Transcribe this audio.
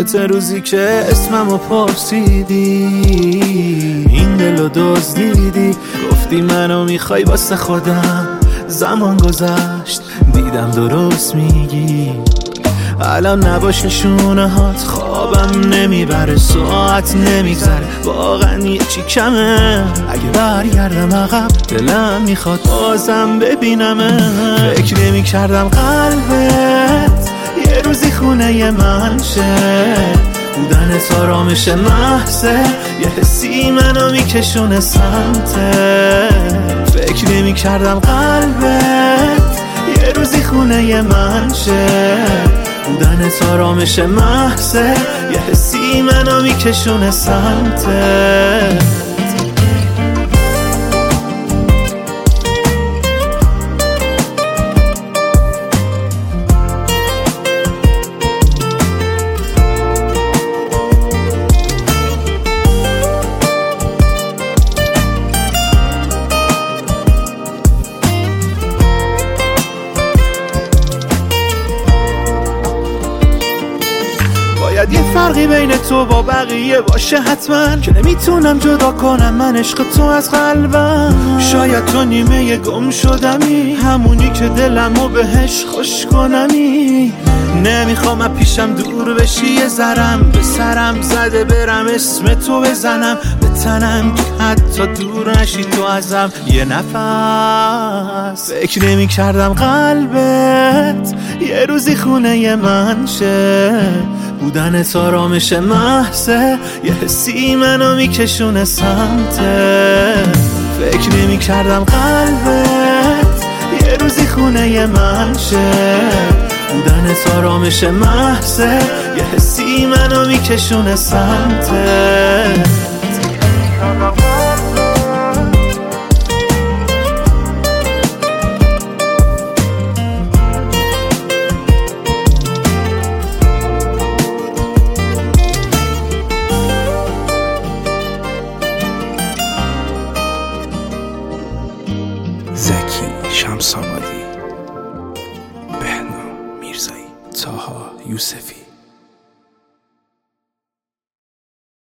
یادت روزی که اسممو پرسیدی، این دلو دزدیدی، گفتی منو میخوای واسه خودم. زمان گذشت دیدم درست میگی، الان نباشه شونه هات خوابم نمیبره، ساعت نمیگذره، واقعا یه چی کمه. اگه برگردم عقب دلم میخواد بازم ببینمه. فکر نمیکردم قلبت یه روزی خونه من شه، بودنت آرامش محضه، یه حسی منو میکشونه سمته. فکر نمیکردم قلبت یه روزی خونه من شه، بودنت آرامش محضه، یه حسی منو میکشونه سمته. باید یه فرقی بین تو با بقیه باشه حتما، که نمیتونم جدا کنم من عشق تو از قلبم. شاید تو نیمه گم شدمی، همونی که دلمو بهش خوش کنمی. نمیخوام پیشم دور بشی، یه ذرم به سرم زده برم اسم تو بزنم، به تنم که حتی دور نشی تو ازم یه نفس. فکر نمی کردم قلبت یه روزی خونه من شه، بودنت آرامش محضه، یه حسی منو میکشونه سمته. فکر نمی کردم قلبت یه روزی خونه من شه، بودنت آرامش محضه، یه حسی منو میکشونه سمته. زکی شمس‌آبادی، بهنام میرزایی، طاها یوسفی.